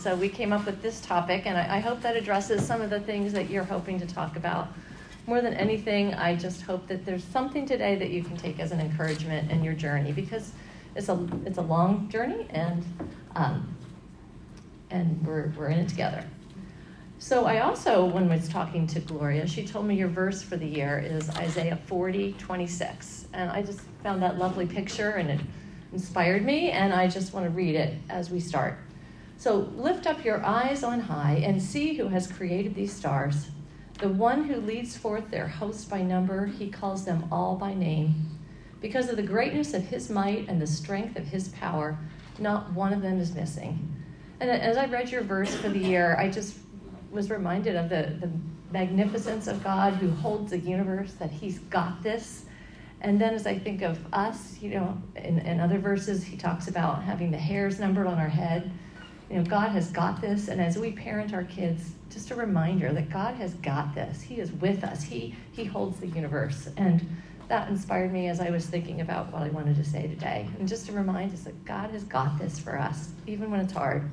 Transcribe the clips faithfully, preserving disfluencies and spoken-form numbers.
So we came up with this topic, and I, I hope that addresses some of the things that you're hoping to talk about. More than anything, I just hope that there's something today that you can take as an encouragement in your journey, because it's a it's a long journey, and um, and we're we're in it together. So I also, when I was talking to Gloria, she told me your verse for the year is Isaiah forty twenty-six, and I just found that lovely picture, and it inspired me, and I just want to read it as we start. So lift up your eyes on high and see who has created these stars. The one who leads forth their host by number, he calls them all by name. Because of the greatness of his might and the strength of his power, not one of them is missing. And as I read your verse for the year, I just was reminded of the, the magnificence of God who holds the universe, that he's got this. And then as I think of us, you know, in, in other verses, he talks about having the hairs numbered on our head. You know, God has got this, and as we parent our kids, just a reminder that God has got this. He is with us. He he holds the universe, and that inspired me as I was thinking about what I wanted to say today. And just to remind us that God has got this for us, even when it's hard.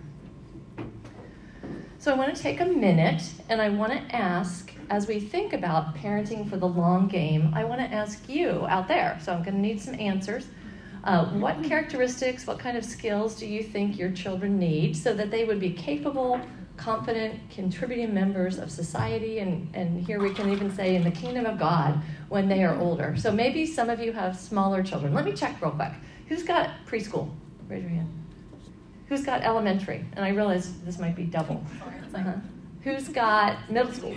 So I want to take a minute, and I want to ask, as we think about parenting for the long game, I want to ask you out there, so I'm going to need some answers. Uh, what characteristics, what kind of skills do you think your children need so that they would be capable, confident, contributing members of society, and, and here we can even say in the kingdom of God when they are older? So maybe some of you have smaller children. Let me check real quick. Who's got preschool? Raise your hand. Who's got elementary? And I realize this might be double. Uh-huh. Who's got middle school?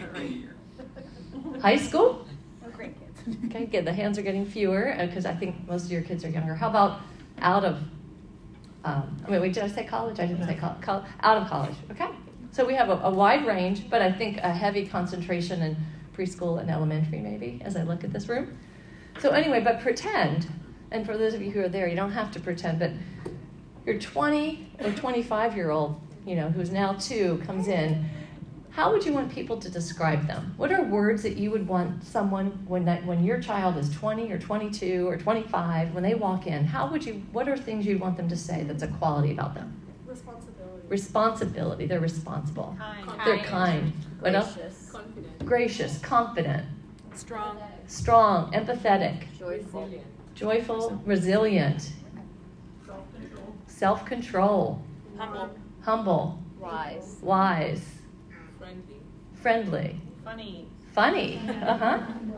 High school? Okay, good. The hands are getting fewer because I think most of your kids are younger. How about out of, um, I mean, wait, did I say college? I didn't say college. Col- out of college. Okay. So we have a, a wide range, but I think a heavy concentration in preschool and elementary maybe as I look at this room. So anyway, but pretend, and for those of you who are there, you don't have to pretend, but your twenty or twenty-five-year-old, you know, who's now two, comes in. How would you want people to describe them? What are words that you would want someone, when that, when your child is twenty or twenty-two or twenty-five, when they walk in, how would you, what are things you'd want them to say that's a quality about them? Responsibility. Responsibility. They're responsible. Kind. They're kind. What else? Gracious. Confident. Gracious, confident. Strong. Strong, empathetic. Joyful. Joyful, resilient. Self-control. Self-control. Humble. Humble. Wise. Wise. Friendly. Friendly. Funny. Funny. Uh-huh.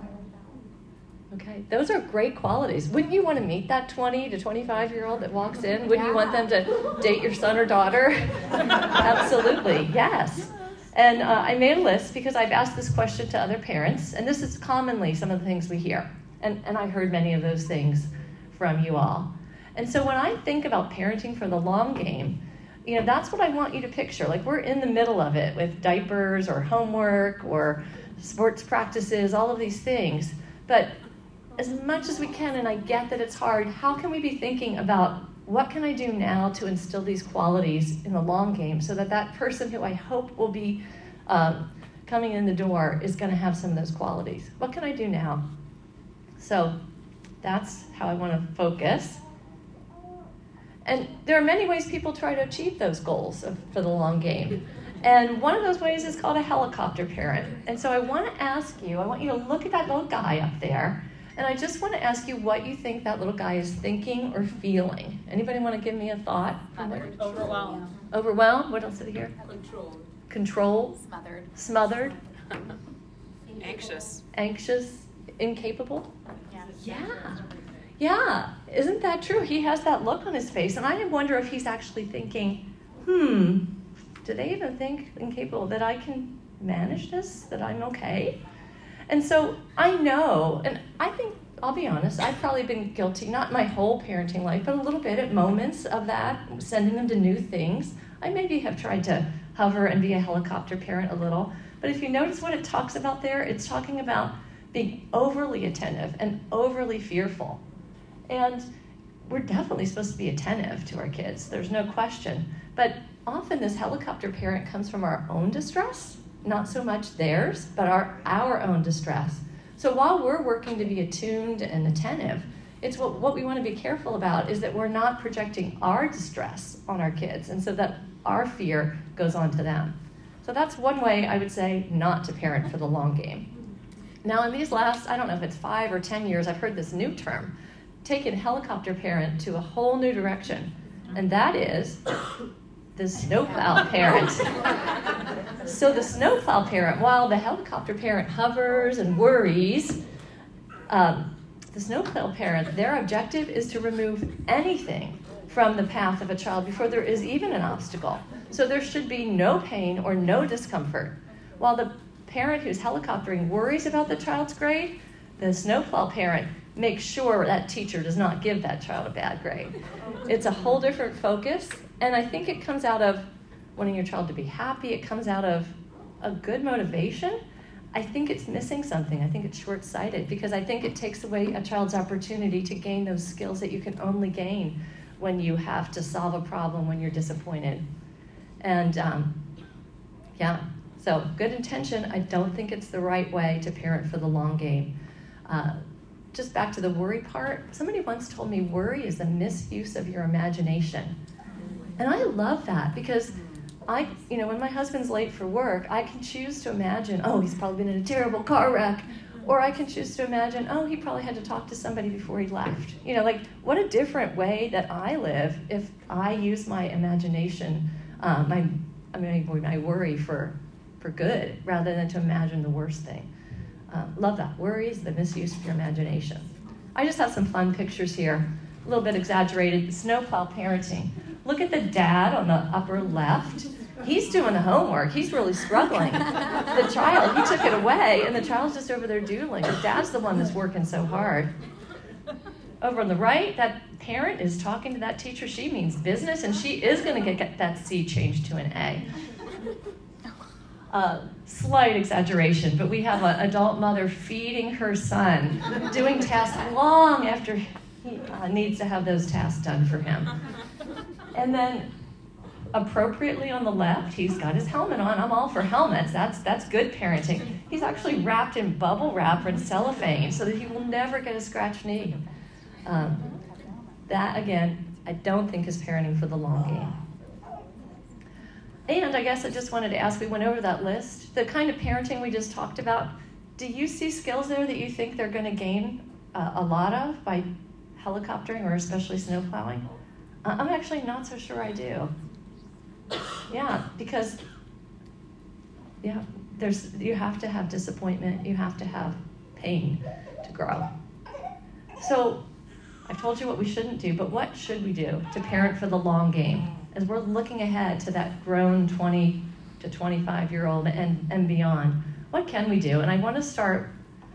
Okay, those are great qualities. Wouldn't you want to meet that twenty to twenty-five-year-old that walks in? Wouldn't you want them to date your son or daughter? Absolutely, yes. And uh, I made a list because I've asked this question to other parents, and this is commonly some of the things we hear. And, and I heard many of those things from you all. And so when I think about parenting for the long game, you know, that's what I want you to picture. Like, we're in the middle of it with diapers or homework or sports practices, all of these things. But as much as we can, and I get that it's hard, how can we be thinking about what can I do now to instill these qualities in the long game so that that person who I hope will be um, coming in the door is going to have some of those qualities? What can I do now? So that's how I want to focus. And there are many ways people try to achieve those goals of, for the long game. And one of those ways is called a helicopter parent. And so I want to ask you, I want you to look at that little guy up there, and I just want to ask you what you think that little guy is thinking or feeling. Anybody want to give me a thought? Overwhelmed. Overwhelmed? What else did I hear? Controlled. Control? Smothered. Smothered? Anxious. Anxious? Incapable? Yeah. Yeah. Yeah, isn't that true? He has that look on his face, and I wonder if he's actually thinking, hmm, do they even think incapable that I can manage this, that I'm okay? And so I know, and I think, I'll be honest, I've probably been guilty, not my whole parenting life, but a little bit at moments of that, sending them to new things. I maybe have tried to hover and be a helicopter parent a little, but if you notice what it talks about there, it's talking about being overly attentive and overly fearful. And we're definitely supposed to be attentive to our kids. There's no question. But often this helicopter parent comes from our own distress, not so much theirs, but our, our own distress. So while we're working to be attuned and attentive, it's what, what we want to be careful about is that we're not projecting our distress on our kids, and so that our fear goes on to them. So that's one way I would say not to parent for the long game. Now, in these last, I don't know if it's five or ten years, I've heard this new term, taken helicopter parent to a whole new direction, and that is the snowplow parent. So the snowplow parent, while the helicopter parent hovers and worries, um, the snowplow parent, their objective is to remove anything from the path of a child before there is even an obstacle. So there should be no pain or no discomfort. While the parent who's helicoptering worries about the child's grade, the snowplow parent makes sure that teacher does not give that child a bad grade. It's a whole different focus, and I think it comes out of wanting your child to be happy. It comes out of a good motivation. I think it's missing something. I think it's short-sighted, because I think it takes away a child's opportunity to gain those skills that you can only gain when you have to solve a problem when you're disappointed. And um, yeah, so good intention. I don't think it's the right way to parent for the long game. Uh, just back to the worry part, somebody once told me worry is a misuse of your imagination. And I love that, because I, you know, when my husband's late for work, I can choose to imagine, oh, he's probably been in a terrible car wreck. Or I can choose to imagine, oh, he probably had to talk to somebody before he left. You know, like, what a different way that I live if I use my imagination, um, my, I mean, my worry for, for good, rather than to imagine the worst thing. Um, love that. Worry is the misuse of your imagination. I just have some fun pictures here, a little bit exaggerated. Snowplow parenting. Look at the dad on the upper left. He's doing the homework. He's really struggling. The child, he took it away, and the child's just over there doodling. The dad's the one that's working so hard. Over on the right, that parent is talking to that teacher. She means business, and she is going to get that C changed to an A. Uh, slight exaggeration, but we have an adult mother feeding her son, doing tasks long after he uh, needs to have those tasks done for him. And then appropriately on the left, he's got his helmet on. I'm all for helmets. That's that's good parenting. He's actually wrapped in bubble wrap and cellophane so that he will never get a scratched knee. Um, that, again, I don't think is parenting for the long game. And I guess I just wanted to ask, we went over that list. The kind of parenting we just talked about, do you see skills there that you think they're going to gain uh, a lot of by helicoptering or especially snowplowing? Uh, I'm actually not so sure I do. Yeah, because yeah, there's you have to have disappointment, you have to have pain to grow. So I've told you what we shouldn't do, but what should we do to parent for the long game as we're looking ahead to that grown twenty to twenty-five year old and, and beyond? What can we do? And I want to start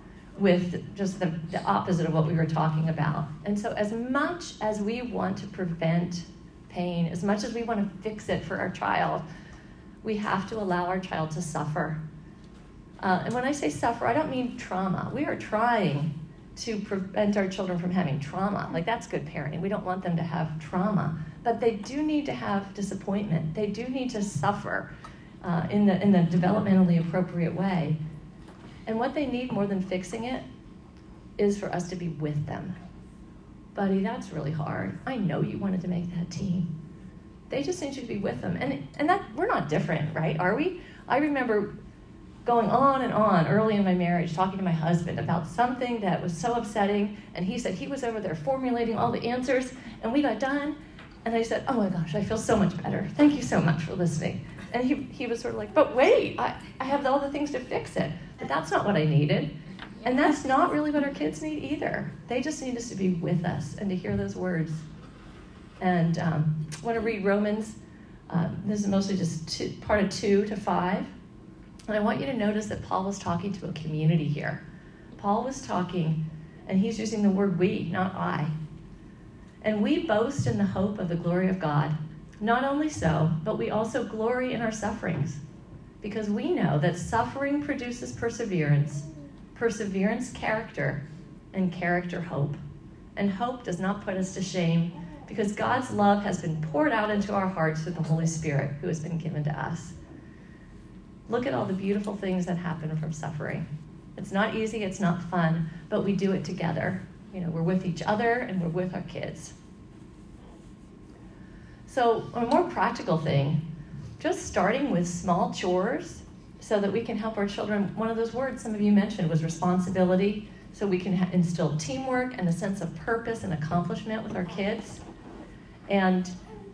with just the, the opposite of what we were talking about. And so as much as we want to prevent pain, as much as we want to fix it for our child, we have to allow our child to suffer. Uh, and when I say suffer, I don't mean trauma. We are trying to prevent our children from having trauma. Like, that's good parenting. We don't want them to have trauma. But they do need to have disappointment. They do need to suffer uh, in the in the developmentally appropriate way. And what they need more than fixing it is for us to be with them. Buddy, that's really hard. I know you wanted to make that team. They just need you to be with them. And and that we're not different, right? Are we? I remember going on and on early in my marriage, talking to my husband about something that was so upsetting. And he said he was over there formulating all the answers. And we got done. And I said, oh my gosh, I feel so much better. Thank you so much for listening. And he, he was sort of like, but wait, I, I have all the things to fix it. But that's not what I needed. And that's not really what our kids need either. They just need us to be with us and to hear those words. And um, I want to read Romans. Uh, this is mostly just two, part of two to five. And I want you to notice that Paul was talking to a community here. Paul was talking, and he's using the word we, not I. And we boast in the hope of the glory of God. Not only so, but we also glory in our sufferings, because we know that suffering produces perseverance, perseverance character, and character hope. And hope does not put us to shame, because God's love has been poured out into our hearts through the Holy Spirit who has been given to us. Look at all the beautiful things that happen from suffering. It's not easy, it's not fun, but we do it together. You know, we're with each other and we're with our kids. So on a more practical thing, just starting with small chores so that we can help our children. One of those words some of you mentioned was responsibility, so we can ha- instill teamwork and a sense of purpose and accomplishment with our kids. And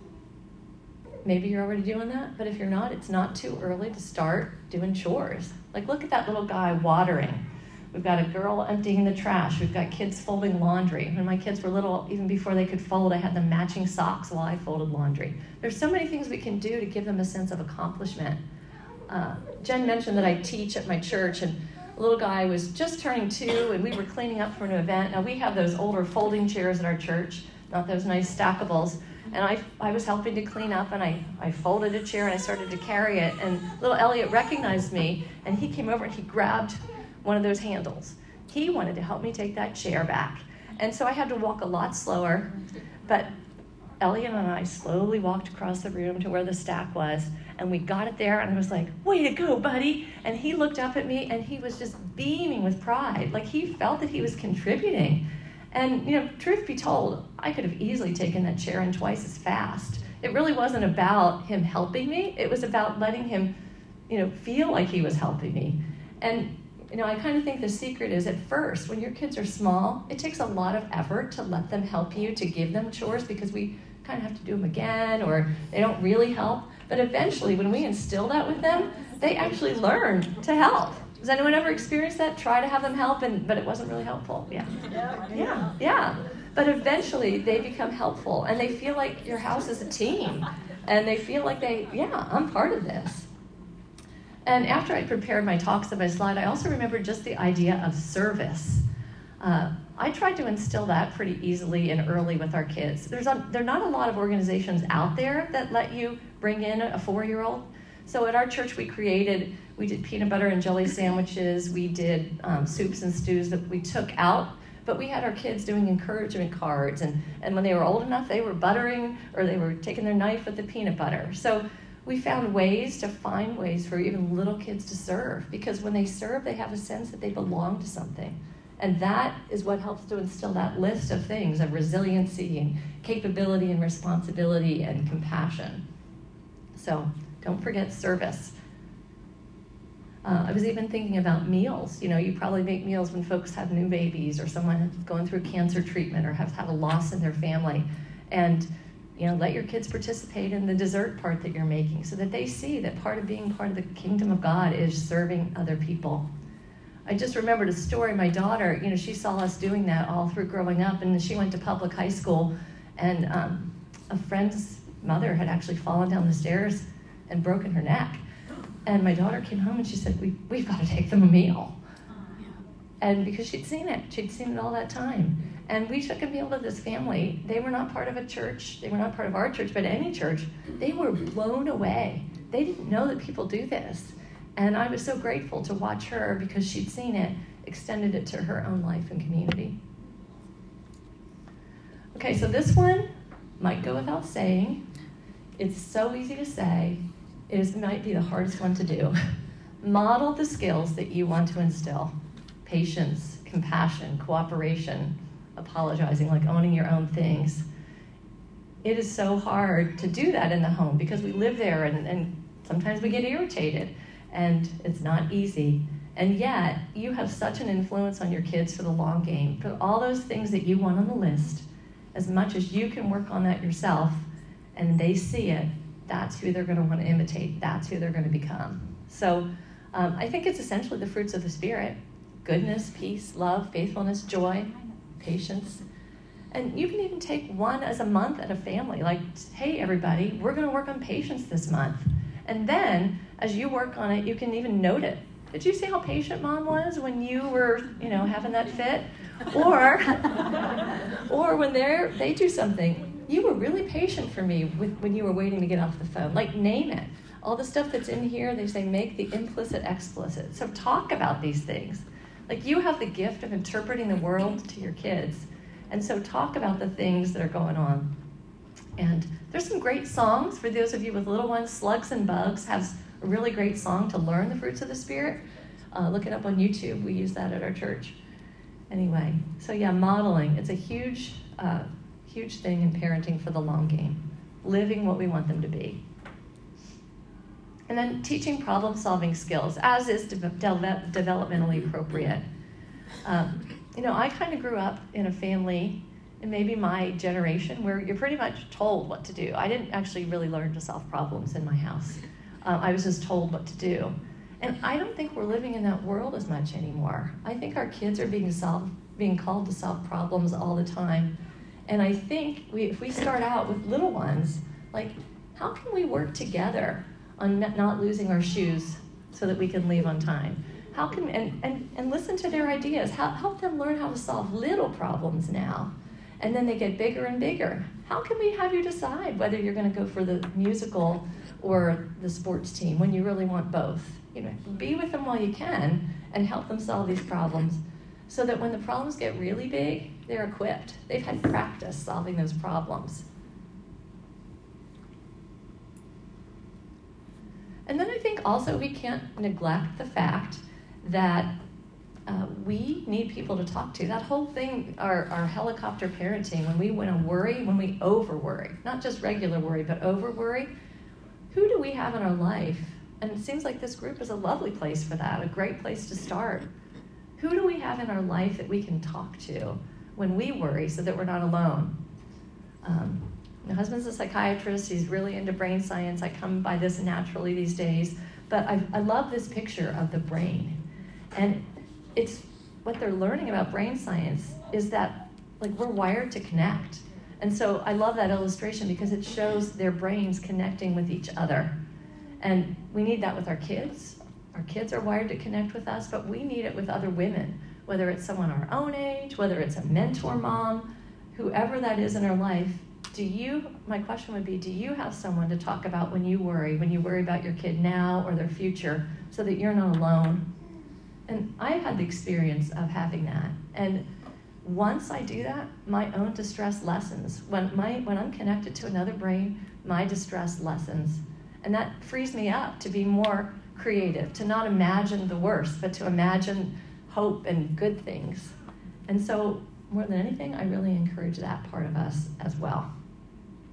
maybe you're already doing that, but if you're not, it's not too early to start doing chores. Like, look at that little guy watering. We've got a girl emptying the trash. We've got kids folding laundry. When my kids were little, even before they could fold, I had them matching socks while I folded laundry. There's so many things we can do to give them a sense of accomplishment. Uh, Jen mentioned that I teach at my church, and a little guy was just turning two, and we were cleaning up for an event. Now, we have those older folding chairs at our church, not those nice stackables. And I, I was helping to clean up, and I, I folded a chair, and I started to carry it. And little Elliot recognized me, and he came over, and he grabbed one of those handles. He wanted to help me take that chair back. And so I had to walk a lot slower. But Elliot and I slowly walked across the room to where the stack was, and we got it there, and I was like, way to go, buddy. And he looked up at me, and he was just beaming with pride. Like, he felt that he was contributing. And, you know, truth be told, I could have easily taken that chair in twice as fast. It really wasn't about him helping me. It was about letting him, you know, feel like he was helping me. And, you know, I kind of think the secret is, at first, when your kids are small, it takes a lot of effort to let them help you, to give them chores, because we kind of have to do them again, or they don't really help. But eventually, when we instill that with them, they actually learn to help. Has anyone ever experienced that? Try to have them help, and but it wasn't really helpful. Yeah. Yeah, yeah. But eventually, they become helpful, and they feel like your house is a team. And they feel like they, yeah, I'm part of this. And after I prepared my talks and my slide, I also remembered just the idea of service. Uh, I tried to instill that pretty easily and early with our kids. There's a, there are not a lot of organizations out there that let you bring in a four-year-old. So at our church, we created, we did peanut butter and jelly sandwiches, we did um, soups and stews that we took out, but we had our kids doing encouragement cards, and, and when they were old enough, they were buttering, or they were taking their knife with the peanut butter. So we found ways to find ways for even little kids to serve, because when they serve, they have a sense that they belong to something. And that is what helps to instill that list of things, of resiliency and capability and responsibility and compassion. So don't forget service. Uh, I was even thinking about meals. You know, you probably make meals when folks have new babies, or someone going through cancer treatment, or have had a loss in their family. And, you know, let your kids participate in the dessert part that you're making, so that they see that part of being part of the kingdom of God is serving other people. I just remembered a story. My daughter, you know, she saw us doing that all through growing up, and she went to public high school, and um, a friend's mother had actually fallen down the stairs and broken her neck. And my daughter came home and she said, we, we've got to take them a meal. And because she'd seen it, she'd seen it all that time. And we took a meal to this family. They were not part of a church. They were not part of our church, but any church. They were blown away. They didn't know that people do this. And I was so grateful to watch her, because she'd seen it, extended it to her own life and community. Okay, so this one might go without saying. It's so easy to say. It is, might be the hardest one to do. Model the skills that you want to instill. Patience, compassion, cooperation, apologizing, like owning your own things. It is so hard to do that in the home, because we live there, and, and sometimes we get irritated, and it's not easy. And yet, you have such an influence on your kids for the long game. For all those things that you want on the list, as much as you can work on that yourself, and they see it, that's who they're going to want to imitate. That's who they're going to become. So um, I think it's essentially the fruits of the Spirit: goodness, peace, love, faithfulness, joy, patience. And you can even take one as a month at a family. Like, hey, everybody, we're going to work on patience this month. And then, as you work on it, you can even note it. Did you see how patient Mom was when you were, you know, having that fit? Or, or when they're they do something. You were really patient for me with, when you were waiting to get off the phone. Like, name it. All the stuff that's in here, they say make the implicit explicit. So talk about these things. Like, you have the gift of interpreting the world to your kids. And so talk about the things that are going on. And there's some great songs for those of you with little ones. Slugs and Bugs has a really great song to learn the fruits of the Spirit. Uh, look it up on YouTube. We use that at our church. Anyway, so yeah, modeling. It's a huge... Uh, huge thing in parenting for the long game, living what we want them to be. And then teaching problem-solving skills, as is de- de- developmentally appropriate. Um, you know, I kind of grew up in a family, and maybe my generation, where you're pretty much told what to do. I didn't actually really learn to solve problems in my house. Uh, I was just told what to do. And I don't think we're living in that world as much anymore. I think our kids are being solved, being called to solve problems all the time. And I think we, if we start out with little ones, like, how can we work together on not losing our shoes so that we can leave on time? How can, and, and, and listen to their ideas. How, help them learn how to solve little problems now. And then they get bigger and bigger. How can we have you decide whether you're going to go for the musical or the sports team when you really want both? You know, be with them while you can and help them solve these problems so that when the problems get really big, they're equipped. They've had practice solving those problems. And then I think also we can't neglect the fact that uh, we need people to talk to. That whole thing, our, our helicopter parenting, when we want to worry, when we over-worry, not just regular worry, but over-worry, who do we have in our life? And it seems like this group is a lovely place for that, a great place to start. Who do we have in our life that we can talk to when we worry so that we're not alone? Um, my husband's a psychiatrist. He's really into brain science. I come by this naturally these days. But I, I love this picture of the brain. And it's what they're learning about brain science is that, like, we're wired to connect. And so I love that illustration because it shows their brains connecting with each other. And we need that with our kids. Our kids are wired to connect with us, but we need it with other women, whether it's someone our own age, whether it's a mentor mom, whoever that is in our life. Do you, my question would be, do you have someone to talk about when you worry, when you worry about your kid now or their future, so that you're not alone? And I've had the experience of having that. And once I do that, my own distress lessens. When my when I'm connected to another brain, my distress lessens. And that frees me up to be more creative, to not imagine the worst, but to imagine hope and good things. And so, more than anything, I really encourage that part of us as well.